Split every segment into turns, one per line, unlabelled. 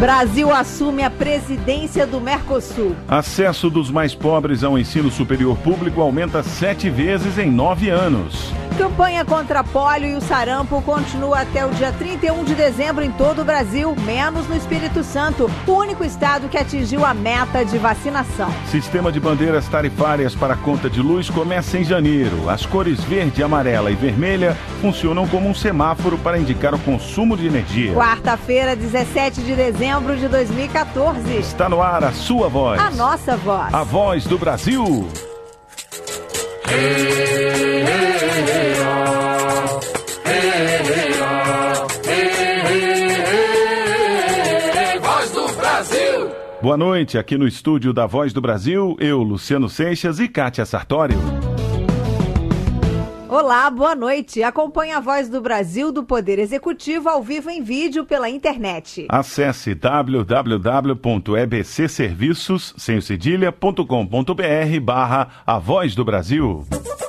Brasil assume a presidência do Mercosul.
Acesso dos mais pobres ao ensino superior público aumenta 7 vezes em 9 anos.
Campanha contra a pólio e o sarampo continua até o dia 31 de dezembro em todo o Brasil, menos no Espírito Santo, o único estado que atingiu a meta de vacinação.
Sistema de bandeiras tarifárias para a conta de luz começa em janeiro. As cores verde, amarela e vermelha funcionam como um semáforo para indicar o consumo de energia.
Quarta-feira, 17 de dezembro de 2014.
Está no ar a sua voz.
A nossa voz.
A voz do Brasil.
Voz do Brasil.
Boa noite, aqui no estúdio da Voz do Brasil, eu, Luciano Seixas e Kátia Sartório.
Olá, boa noite. Acompanhe a Voz do Brasil do Poder Executivo ao vivo em vídeo pela internet.
Acesse www.ebcserviços.com.br/A Voz do Brasil.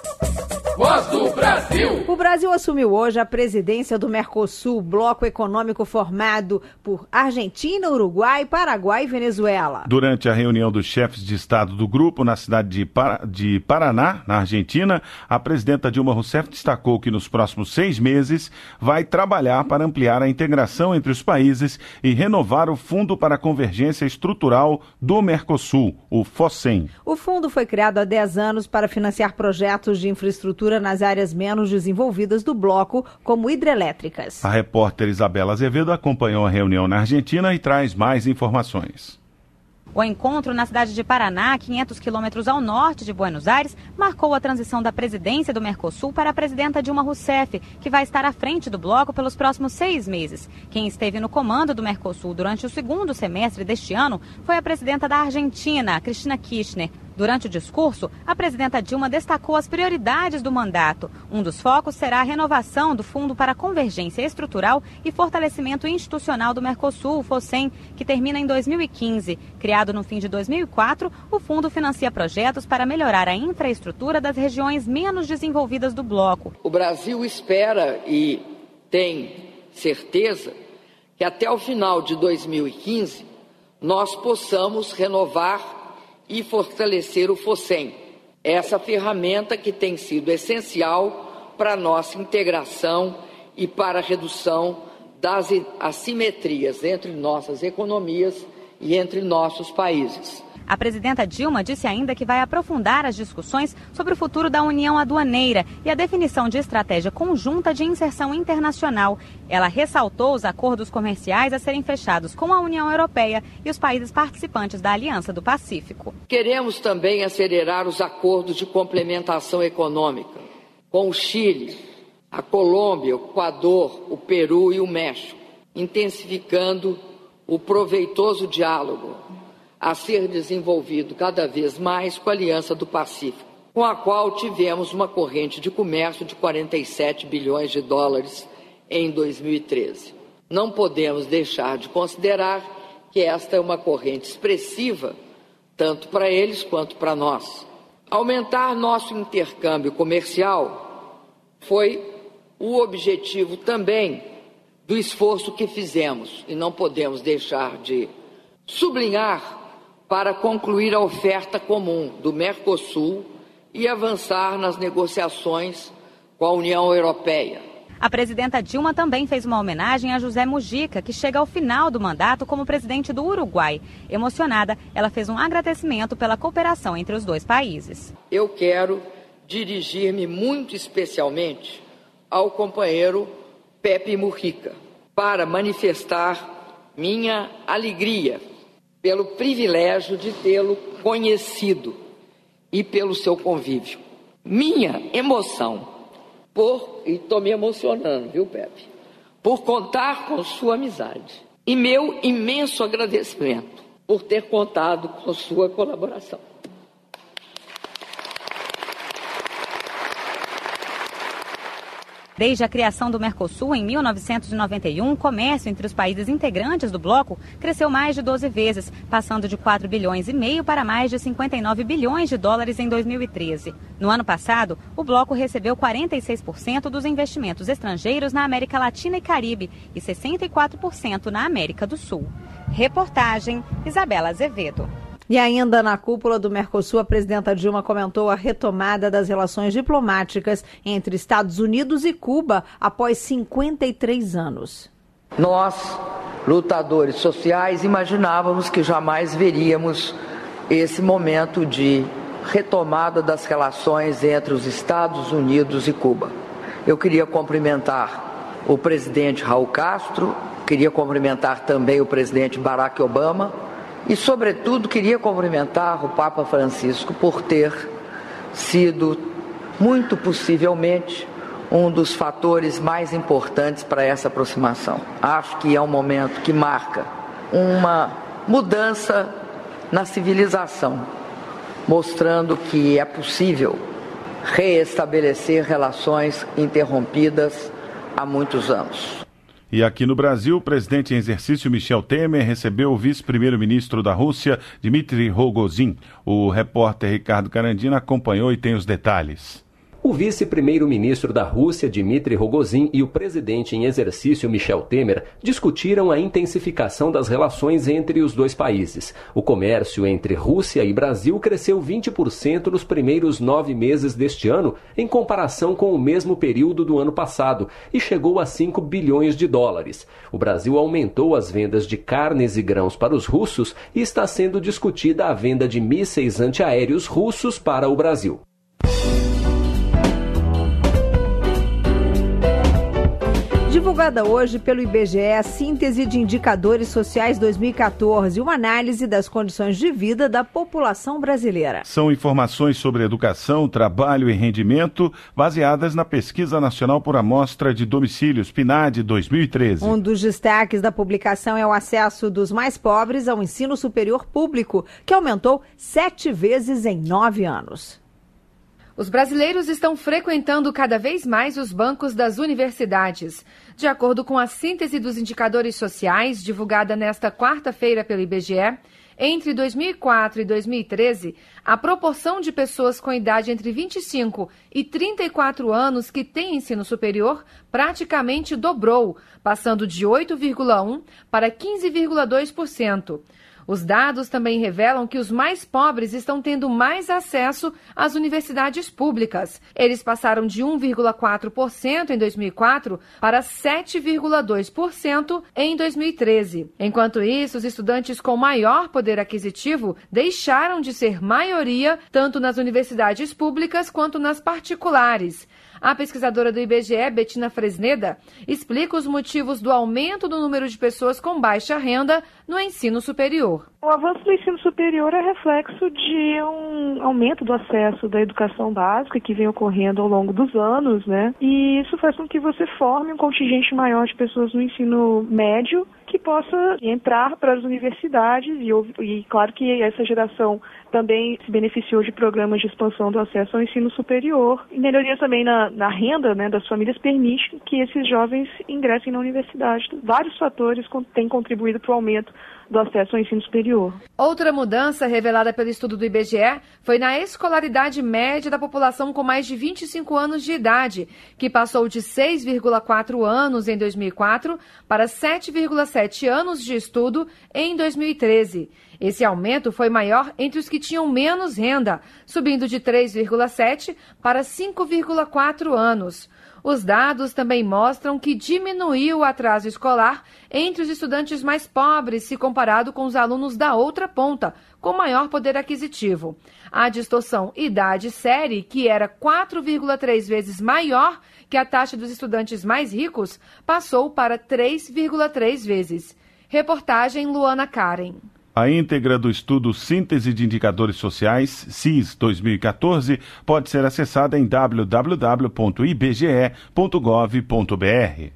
Voz do Brasil.
O Brasil assumiu hoje a presidência do Mercosul, bloco econômico formado por Argentina, Uruguai, Paraguai e Venezuela.
Durante a reunião dos chefes de Estado do grupo na cidade de Paraná, na Argentina, a presidenta Dilma Rousseff destacou que nos próximos 6 meses vai trabalhar para ampliar a integração entre os países e renovar o Fundo para a Convergência Estrutural do Mercosul, o FOSEM.
O fundo foi criado há 10 anos para financiar projetos de infraestrutura nas áreas menos desenvolvidas do bloco, como hidrelétricas.
A repórter Isabela Azevedo acompanhou a reunião na Argentina e traz mais informações.
O encontro na cidade de Paraná, 500 quilômetros ao norte de Buenos Aires, marcou a transição da presidência do Mercosul para a presidenta Dilma Rousseff, que vai estar à frente do bloco pelos próximos 6 meses. Quem esteve no comando do Mercosul durante o segundo semestre deste ano foi a presidenta da Argentina, Cristina Kirchner. Durante o discurso, a presidenta Dilma destacou as prioridades do mandato. Um dos focos será a renovação do Fundo para a Convergência Estrutural e Fortalecimento Institucional do Mercosul, o FOSEM, que termina em 2015. Criado no fim de 2004, o fundo financia projetos para melhorar a infraestrutura das regiões menos desenvolvidas do bloco.
O Brasil espera e tem certeza que até o final de 2015 nós possamos renovar e fortalecer o FOSEM, essa ferramenta que tem sido essencial para a nossa integração e para a redução das assimetrias entre nossas economias e entre nossos países.
A presidenta Dilma disse ainda que vai aprofundar as discussões sobre o futuro da União Aduaneira e a definição de estratégia conjunta de inserção internacional. Ela ressaltou os acordos comerciais a serem fechados com a União Europeia e os países participantes da Aliança do Pacífico.
Queremos também acelerar os acordos de complementação econômica com o Chile, a Colômbia, o Equador, o Peru e o México, intensificando o proveitoso diálogo a ser desenvolvido cada vez mais com a Aliança do Pacífico, com a qual tivemos uma corrente de comércio de 47 bilhões de dólares em 2013. Não podemos deixar de considerar que esta é uma corrente expressiva, tanto para eles quanto para nós. Aumentar nosso intercâmbio comercial foi o objetivo também do esforço que fizemos, e não podemos deixar de sublinhar para concluir a oferta comum do Mercosul e avançar nas negociações com a União Europeia.
A presidenta Dilma também fez uma homenagem a José Mujica, que chega ao final do mandato como presidente do Uruguai. Emocionada, ela fez um agradecimento pela cooperação entre os dois países.
Eu quero dirigir-me muito especialmente ao companheiro Pepe Mujica para manifestar minha alegria pelo privilégio de tê-lo conhecido e pelo seu convívio. Minha emoção e estou me emocionando, viu, Pepe? Por contar com sua amizade. E meu imenso agradecimento por ter contado com sua colaboração.
Desde a criação do Mercosul em 1991, o comércio entre os países integrantes do bloco cresceu mais de 12 vezes, passando de 4,5 bilhões para mais de 59 bilhões de dólares em 2013. No ano passado, o bloco recebeu 46% dos investimentos estrangeiros na América Latina e Caribe e 64% na América do Sul. Reportagem Isabela Azevedo.
E ainda na cúpula do Mercosul, a presidenta Dilma comentou a retomada das relações diplomáticas entre Estados Unidos e Cuba após 53 anos.
Nós, lutadores sociais, imaginávamos que jamais veríamos esse momento de retomada das relações entre os Estados Unidos e Cuba. Eu queria cumprimentar o presidente Raul Castro, queria cumprimentar também o presidente Barack Obama, e, sobretudo, queria cumprimentar o Papa Francisco por ter sido, muito possivelmente, um dos fatores mais importantes para essa aproximação. Acho que é um momento que marca uma mudança na civilização, mostrando que é possível reestabelecer relações interrompidas há muitos anos.
E aqui no Brasil, o presidente em exercício Michel Temer recebeu o vice-primeiro-ministro da Rússia, Dmitry Rogozin. O repórter Ricardo Carandina acompanhou e tem os detalhes.
O vice-primeiro-ministro da Rússia, Dmitry Rogozin, e o presidente em exercício, Michel Temer, discutiram a intensificação das relações entre os dois países. O comércio entre Rússia e Brasil cresceu 20% nos primeiros 9 meses deste ano, em comparação com o mesmo período do ano passado, e chegou a 5 bilhões de dólares. O Brasil aumentou as vendas de carnes e grãos para os russos e está sendo discutida a venda de mísseis antiaéreos russos para o Brasil.
Divulgada hoje pelo IBGE a Síntese de Indicadores Sociais 2014, uma análise das condições de vida da população brasileira.
São informações sobre educação, trabalho e rendimento baseadas na Pesquisa Nacional por Amostra de Domicílios, PNAD 2013.
Um dos destaques da publicação é o acesso dos mais pobres ao ensino superior público, que aumentou 7 vezes em 9 anos.
Os brasileiros estão frequentando cada vez mais os bancos das universidades. De acordo com a síntese dos indicadores sociais, divulgada nesta quarta-feira pelo IBGE, entre 2004 e 2013, a proporção de pessoas com idade entre 25 e 34 anos que têm ensino superior praticamente dobrou, passando de 8,1% para 15,2%. Os dados também revelam que os mais pobres estão tendo mais acesso às universidades públicas. Eles passaram de 1,4% em 2004 para 7,2% em 2013. Enquanto isso, os estudantes com maior poder aquisitivo deixaram de ser maioria tanto nas universidades públicas quanto nas particulares. A pesquisadora do IBGE, Betina Fresneda, explica os motivos do aumento do número de pessoas com baixa renda no ensino superior.
O avanço do ensino superior é reflexo de um aumento do acesso da educação básica que vem ocorrendo ao longo dos anos, né? E isso faz com que você forme um contingente maior de pessoas no ensino médio que possa entrar para as universidades e claro que essa geração também se beneficiou de programas de expansão do acesso ao ensino superior. E melhorias também na renda, né, das famílias permite que esses jovens ingressem na universidade. Vários fatores têm contribuído para o aumento do acesso ao ensino superior.
Outra mudança revelada pelo estudo do IBGE foi na escolaridade média da população com mais de 25 anos de idade, que passou de 6,4 anos em 2004 para 7,7 anos de estudo em 2013. Esse aumento foi maior entre os que tinham menos renda, subindo de 3,7 para 5,4 anos. Os dados também mostram que diminuiu o atraso escolar entre os estudantes mais pobres se comparado com os alunos da outra ponta, com maior poder aquisitivo. A distorção idade-série, que era 4,3 vezes maior que a taxa dos estudantes mais ricos, passou para 3,3 vezes. Reportagem Luana Karen.
A íntegra do estudo Síntese de Indicadores Sociais, SIS 2014, pode ser acessada em www.ibge.gov.br.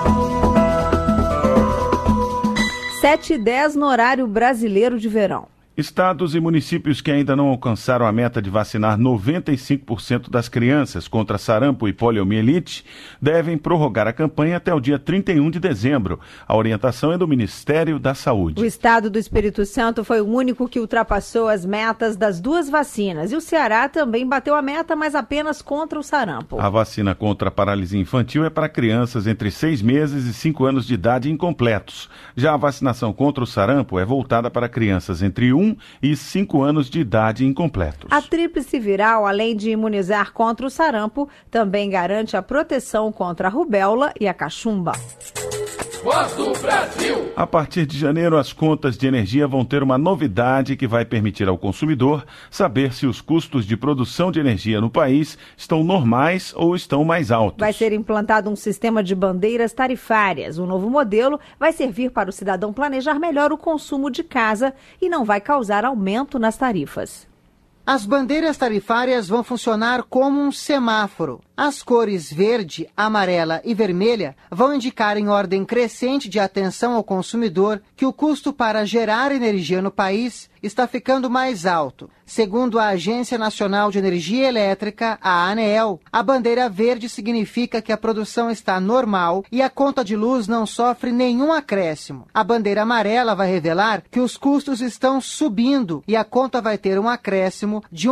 7h10 no horário brasileiro de verão.
Estados e municípios que ainda não alcançaram a meta de vacinar 95% das crianças contra sarampo e poliomielite devem prorrogar a campanha até o dia 31 de dezembro. A orientação é do Ministério da Saúde.
O estado do Espírito Santo foi o único que ultrapassou as metas das 2 vacinas. E o Ceará também bateu a meta, mas apenas contra o sarampo.
A vacina contra a paralisia infantil é para crianças entre 6 meses e 5 anos de idade incompletos. Já a vacinação contra o sarampo é voltada para crianças entre 1 e 5 anos de idade incompletos.
A tríplice viral, além de imunizar contra o sarampo, também garante a proteção contra a rubéola e a cachumba.
Voz do Brasil.
A partir de janeiro, as contas de energia vão ter uma novidade que vai permitir ao consumidor saber se os custos de produção de energia no país estão normais ou estão mais altos.
Vai ser implantado um sistema de bandeiras tarifárias. O novo modelo vai servir para o cidadão planejar melhor o consumo de casa e não vai causar aumento nas tarifas.
As bandeiras tarifárias vão funcionar como um semáforo. As cores verde, amarela e vermelha vão indicar em ordem crescente de atenção ao consumidor que o custo para gerar energia no país está ficando mais alto. Segundo a Agência Nacional de Energia Elétrica, a ANEEL, a bandeira verde significa que a produção está normal e a conta de luz não sofre nenhum acréscimo. A bandeira amarela vai revelar que os custos estão subindo e a conta vai ter um acréscimo de R$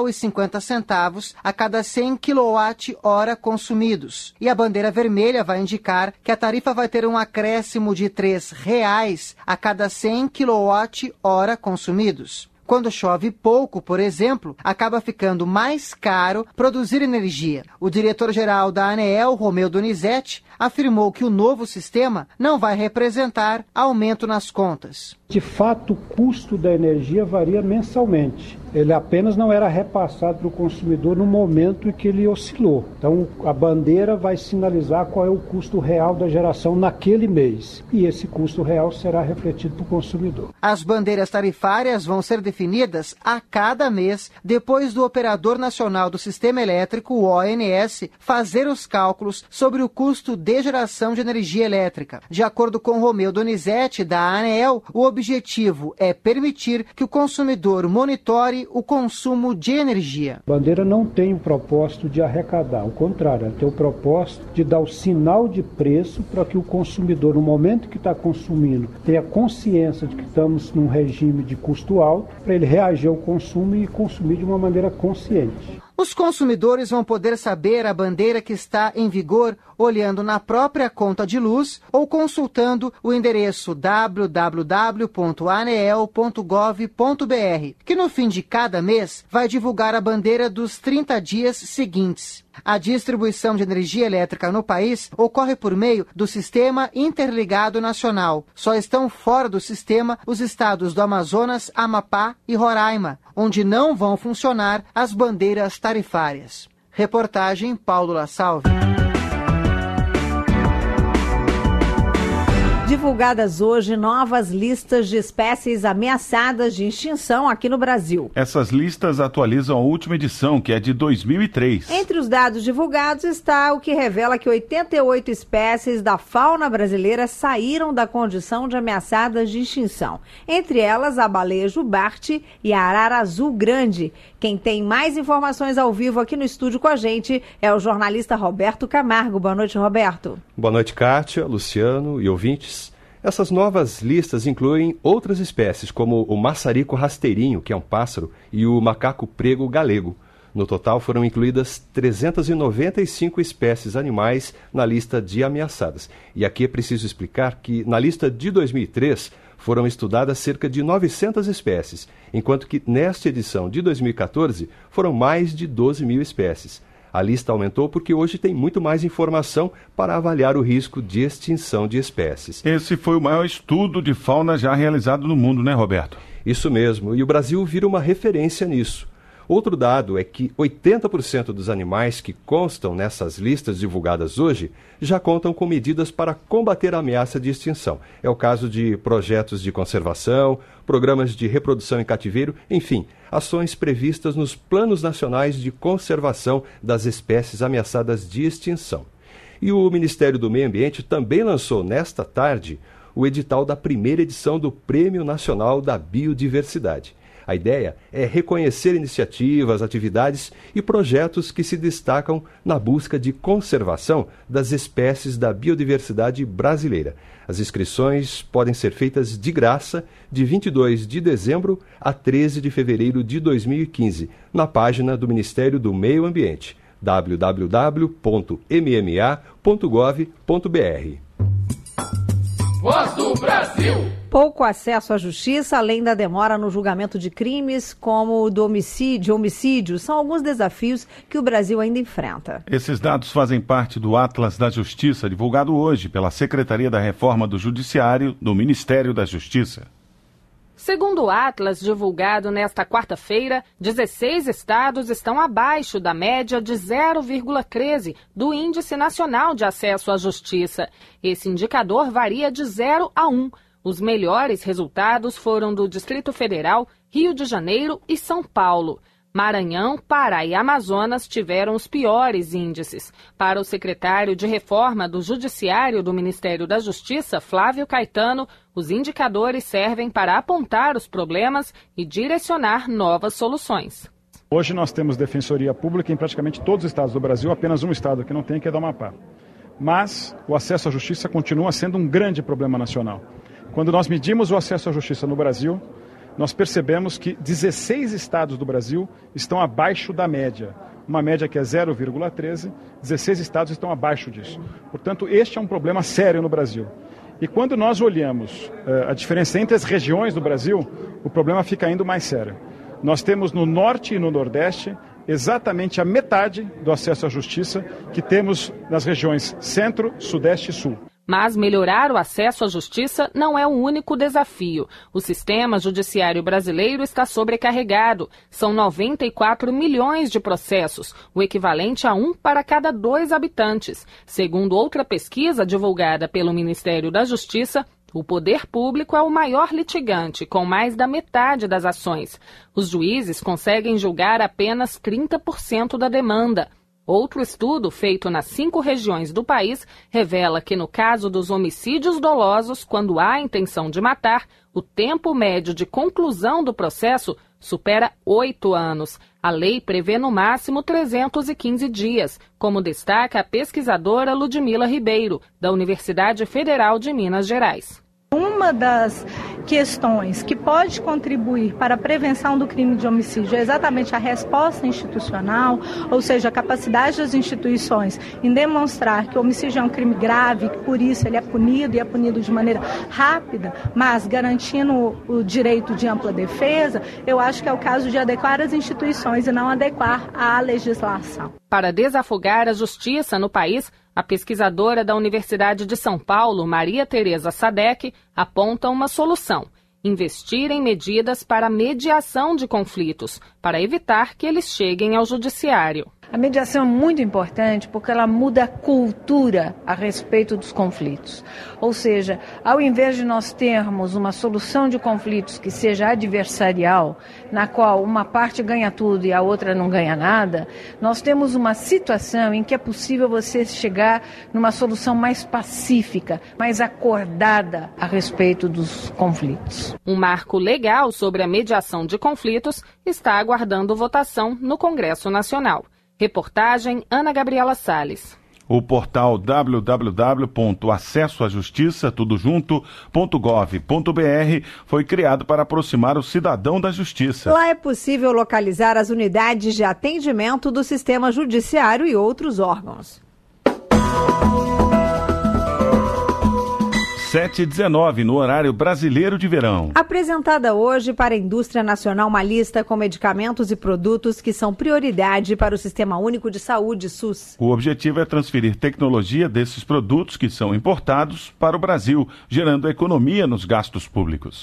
1,50 a cada 100 kWh consumidos. E a bandeira vermelha vai indicar que a tarifa vai ter um acréscimo de R$ 3,00 a cada 100 kWh consumidos. Quando chove pouco, por exemplo, acaba ficando mais caro produzir energia. O diretor-geral da ANEEL, Romeu Donizete, afirmou que o novo sistema não vai representar aumento nas contas.
De fato, o custo da energia varia mensalmente. Ele apenas não era repassado para o consumidor no momento em que ele oscilou. Então, a bandeira vai sinalizar qual é o custo real da geração naquele mês. E esse custo real será refletido para o consumidor.
As bandeiras tarifárias vão ser definidas a cada mês, depois do Operador Nacional do Sistema Elétrico, o ONS, fazer os cálculos sobre o custo de geração de energia elétrica. De acordo com Romeu Donizete, da ANEEL, o objetivo é permitir que o consumidor monitore o consumo de energia.
A bandeira não tem o propósito de arrecadar, ao contrário, ela tem o propósito de dar o sinal de preço para que o consumidor, no momento que está consumindo, tenha consciência de que estamos num regime de custo alto, para ele reagir ao consumo e consumir de uma maneira consciente.
Os consumidores vão poder saber a bandeira que está em vigor olhando na própria conta de luz ou consultando o endereço www.aneel.gov.br, que no fim de cada mês vai divulgar a bandeira dos 30 dias seguintes. A distribuição de energia elétrica no país ocorre por meio do Sistema Interligado Nacional. Só estão fora do sistema os estados do Amazonas, Amapá e Roraima, onde não vão funcionar as bandeiras tarifárias. Reportagem Paulo La Salve.
Divulgadas hoje novas listas de espécies ameaçadas de extinção aqui no Brasil.
Essas listas atualizam a última edição, que é de 2003.
Entre os dados divulgados está o que revela que 88 espécies da fauna brasileira saíram da condição de ameaçadas de extinção. Entre elas, a baleia jubarte e a arara azul grande. Quem tem mais informações ao vivo aqui no estúdio com a gente é o jornalista Roberto Camargo. Boa noite, Roberto.
Boa noite, Kátia, Luciano e ouvintes. Essas novas listas incluem outras espécies, como o maçarico rasteirinho, que é um pássaro, e o macaco prego galego. No total, foram incluídas 395 espécies animais na lista de ameaçadas. E aqui é preciso explicar que, na lista de 2003, foram estudadas cerca de 900 espécies, enquanto que, nesta edição de 2014, foram mais de 12 mil espécies. A lista aumentou porque hoje tem muito mais informação para avaliar o risco de extinção de espécies.
Esse foi o maior estudo de fauna já realizado no mundo, né, Roberto?
Isso mesmo, e o Brasil vira uma referência nisso. Outro dado é que 80% dos animais que constam nessas listas divulgadas hoje já contam com medidas para combater a ameaça de extinção. É o caso de projetos de conservação, programas de reprodução em cativeiro, enfim, ações previstas nos planos nacionais de conservação das espécies ameaçadas de extinção. E o Ministério do Meio Ambiente também lançou nesta tarde o edital da primeira edição do Prêmio Nacional da Biodiversidade. A ideia é reconhecer iniciativas, atividades e projetos que se destacam na busca de conservação das espécies da biodiversidade brasileira. As inscrições podem ser feitas de graça de 22 de dezembro a 13 de fevereiro de 2015, na página do Ministério do Meio Ambiente, www.mma.gov.br.
Voz do Brasil.
Pouco acesso à justiça, além da demora no julgamento de crimes como o do homicídio, são alguns desafios que o Brasil ainda enfrenta.
Esses dados fazem parte do Atlas da Justiça, divulgado hoje pela Secretaria da Reforma do Judiciário do Ministério da Justiça.
Segundo o Atlas, divulgado nesta quarta-feira, 16 estados estão abaixo da média de 0,13 do Índice Nacional de Acesso à Justiça. Esse indicador varia de 0 a 1. Os melhores resultados foram do Distrito Federal, Rio de Janeiro e São Paulo. Maranhão, Pará e Amazonas tiveram os piores índices. Para o secretário de Reforma do Judiciário do Ministério da Justiça, Flávio Caetano, os indicadores servem para apontar os problemas e direcionar novas soluções.
Hoje nós temos defensoria pública em praticamente todos os estados do Brasil, apenas um estado que não tem, que é do Amapá. Mas o acesso à justiça continua sendo um grande problema nacional. Quando nós medimos o acesso à justiça no Brasil, nós percebemos que 16 estados do Brasil estão abaixo da média. Uma média que é 0,13, 16 estados estão abaixo disso. Portanto, este é um problema sério no Brasil. E quando nós olhamos a diferença entre as regiões do Brasil, o problema fica ainda mais sério. Nós temos no Norte e no Nordeste exatamente a metade do acesso à justiça que temos nas regiões Centro, Sudeste e Sul.
Mas melhorar o acesso à justiça não é o único desafio. O sistema judiciário brasileiro está sobrecarregado. São 94 milhões de processos, o equivalente a 1 para cada 2 habitantes. Segundo outra pesquisa divulgada pelo Ministério da Justiça, o poder público é o maior litigante, com mais da metade das ações. Os juízes conseguem julgar apenas 30% da demanda. Outro estudo feito nas 5 regiões do país revela que no caso dos homicídios dolosos, quando há intenção de matar, o tempo médio de conclusão do processo supera 8 anos. A lei prevê no máximo 315 dias, como destaca a pesquisadora Ludmila Ribeiro, da Universidade Federal de Minas Gerais.
Uma das questões que pode contribuir para a prevenção do crime de homicídio é exatamente a resposta institucional, ou seja, a capacidade das instituições em demonstrar que o homicídio é um crime grave, que por isso ele é punido e é punido de maneira rápida, mas garantindo o direito de ampla defesa. Eu acho que é o caso de adequar as instituições e não adequar a legislação.
Para desafogar a justiça no país, a pesquisadora da Universidade de São Paulo, Maria Tereza Sadek, aponta uma solução: investir em medidas para mediação de conflitos, para evitar que eles cheguem ao judiciário.
A mediação é muito importante porque ela muda a cultura a respeito dos conflitos. Ou seja, ao invés de nós termos uma solução de conflitos que seja adversarial, na qual uma parte ganha tudo e a outra não ganha nada, nós temos uma situação em que é possível você chegar numa solução mais pacífica, mais acordada a respeito dos conflitos.
Um marco legal sobre a mediação de conflitos está aguardando votação no Congresso Nacional. Reportagem Ana Gabriela Salles.
O portal www.acessoajustiça.gov.br foi criado para aproximar o cidadão da justiça.
Lá é possível localizar as unidades de atendimento do sistema judiciário e outros órgãos.
7h19, no horário brasileiro de verão.
Apresentada hoje para a indústria nacional uma lista com medicamentos e produtos que são prioridade para o Sistema Único de Saúde, SUS.
O objetivo é transferir tecnologia desses produtos que são importados para o Brasil, gerando economia nos gastos públicos.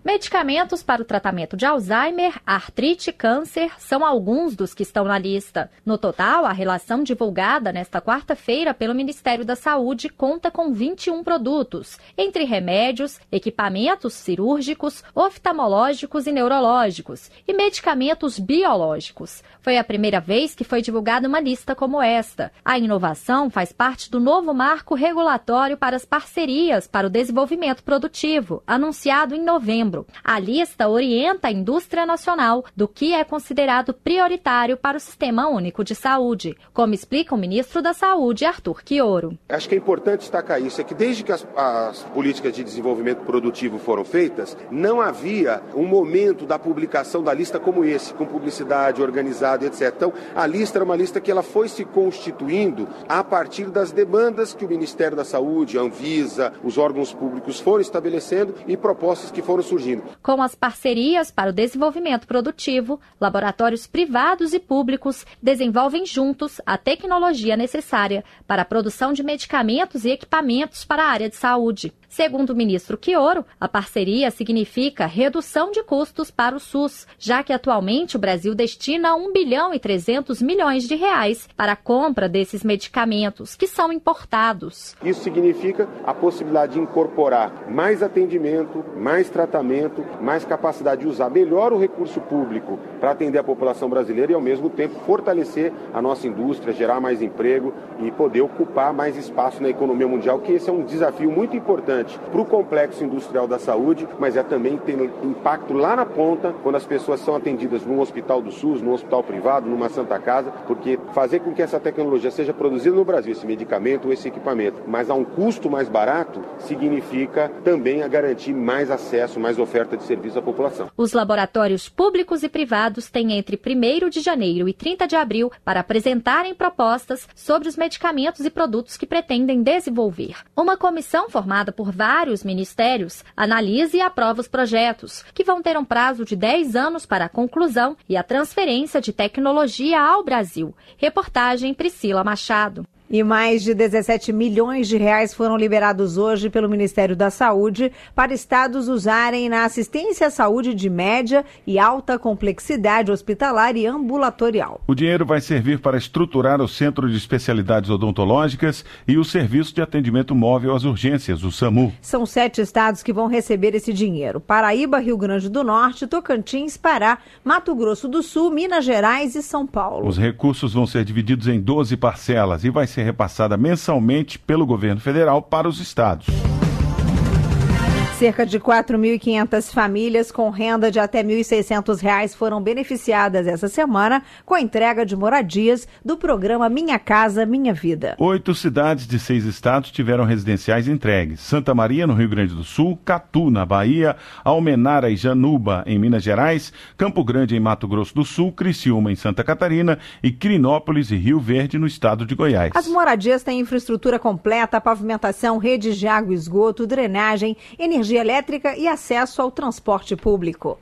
Medicamentos para o tratamento de Alzheimer, artrite e câncer são alguns dos que estão na lista. No total, a relação divulgada nesta quarta-feira pelo Ministério da Saúde conta com 21 produtos, entre remédios, equipamentos cirúrgicos, oftalmológicos e neurológicos, e medicamentos biológicos. Foi a primeira vez que foi divulgada uma lista como esta. A inovação faz parte do novo marco regulatório para as parcerias para o desenvolvimento produtivo, anunciado em novembro. A lista orienta a indústria nacional do que é considerado prioritário para o Sistema Único de Saúde, como explica o ministro da Saúde, Arthur Quioro.
Acho que é importante destacar isso, é que desde que as políticas de desenvolvimento produtivo foram feitas, não havia um momento da publicação da lista como esse, com publicidade organizada, etc. Então, a lista era uma lista que ela foi se constituindo a partir das demandas que o Ministério da Saúde, a Anvisa, os órgãos públicos foram estabelecendo e propostas que foram surgindo.
Com as parcerias para o desenvolvimento produtivo, laboratórios privados e públicos desenvolvem juntos a tecnologia necessária para a produção de medicamentos e equipamentos para a área de saúde. Segundo o ministro Quioro, a parceria significa redução de custos para o SUS, já que atualmente o Brasil destina 1 bilhão e 300 milhões de reais para a compra desses medicamentos, que são importados.
Isso significa a possibilidade de incorporar mais atendimento, mais tratamento, mais capacidade de usar melhor o recurso público para atender a população brasileira e, ao mesmo tempo, fortalecer a nossa indústria, gerar mais emprego e poder ocupar mais espaço na economia mundial, que esse é um desafio muito importante para o complexo industrial da saúde, mas é também ter impacto lá na ponta, quando as pessoas são atendidas num hospital do SUS, num hospital privado, numa Santa Casa, porque fazer com que essa tecnologia seja produzida no Brasil, esse medicamento ou esse equipamento, mas a um custo mais barato, significa também a garantir mais acesso, mais oferta de serviço à população.
Os laboratórios públicos e privados têm entre 1º de janeiro e 30 de abril para apresentarem propostas sobre os medicamentos e produtos que pretendem desenvolver. Uma comissão formada por vários ministérios analisa e aprova os projetos, que vão ter um prazo de 10 anos para a conclusão e a transferência de tecnologia ao Brasil. Reportagem Priscila Machado.
E mais de 17 milhões de reais foram liberados hoje pelo Ministério da Saúde para estados usarem na assistência à saúde de média e alta complexidade hospitalar e ambulatorial.
O dinheiro vai servir para estruturar o Centro de Especialidades Odontológicas e o Serviço de Atendimento Móvel às Urgências, o SAMU.
São 7 estados que vão receber esse dinheiro: Paraíba, Rio Grande do Norte, Tocantins, Pará, Mato Grosso do Sul, Minas Gerais e São Paulo.
Os recursos vão ser divididos em 12 parcelas e vai ser repassada mensalmente pelo governo federal para os estados.
Cerca de 4.500 famílias com renda de até R$ 1.600 foram beneficiadas essa semana com a entrega de moradias do programa Minha Casa, Minha Vida.
8 cidades de 6 estados tiveram residenciais entregues: Santa Maria, no Rio Grande do Sul, Catu, na Bahia, Almenara e Januba, em Minas Gerais, Campo Grande, em Mato Grosso do Sul, Criciúma, em Santa Catarina e Crinópolis e Rio Verde, no estado de Goiás.
As moradias têm infraestrutura completa, pavimentação, redes de água e esgoto, drenagem, energia elétrica e acesso ao transporte público.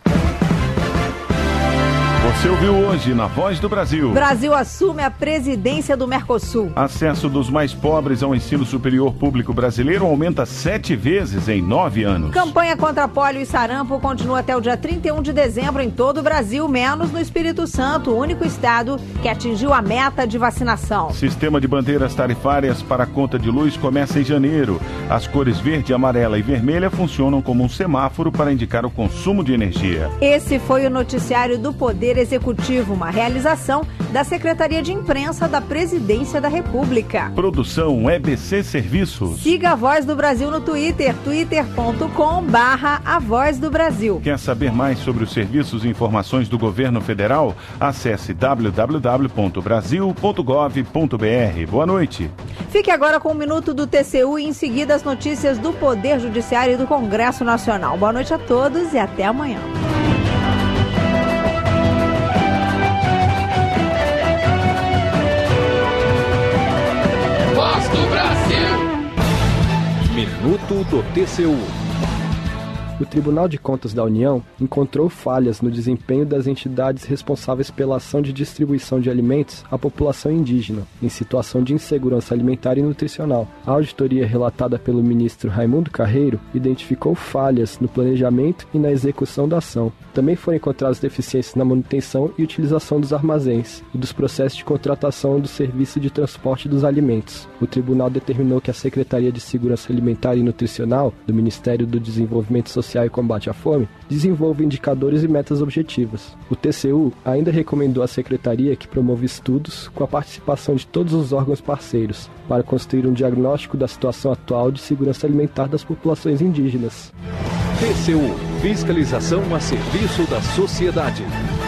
Você ouviu hoje na Voz do Brasil.
Brasil assume a presidência do Mercosul.
Acesso dos mais pobres ao ensino superior público brasileiro aumenta 7 vezes em 9 anos.
Campanha contra pólio e sarampo continua até o dia 31 de dezembro em todo o Brasil, menos no Espírito Santo, o único estado que atingiu a meta de vacinação.
Sistema de bandeiras tarifárias para a conta de luz começa em janeiro. As cores verde, amarela e vermelha funcionam como um semáforo para indicar o consumo de energia.
Esse foi o noticiário do Poder Executivo, uma realização da Secretaria de Imprensa da Presidência da República.
Produção EBC Serviços.
Siga a Voz do Brasil no Twitter, twitter.com/A Voz do Brasil.
Quer saber mais sobre os serviços e informações do governo federal? Acesse www.brasil.gov.br. Boa noite.
Fique agora com um minuto do TCU e em seguida as notícias do Poder Judiciário e do Congresso Nacional. Boa noite a todos e até amanhã.
Voz do Brasil.
Minuto do TCU.
O Tribunal de Contas da União encontrou falhas no desempenho das entidades responsáveis pela ação de distribuição de alimentos à população indígena, em situação de insegurança alimentar e nutricional. A auditoria relatada pelo ministro Raimundo Carreiro identificou falhas no planejamento e na execução da ação. Também foram encontradas deficiências na manutenção e utilização dos armazéns e dos processos de contratação do serviço de transporte dos alimentos. O tribunal determinou que a Secretaria de Segurança Alimentar e Nutricional do Ministério do Desenvolvimento Social e Combate à Fome desenvolva indicadores e metas objetivas. O TCU ainda recomendou à Secretaria que promova estudos com a participação de todos os órgãos parceiros para construir um diagnóstico da situação atual de segurança alimentar das populações indígenas.
TCU, fiscalização a serviço da sociedade.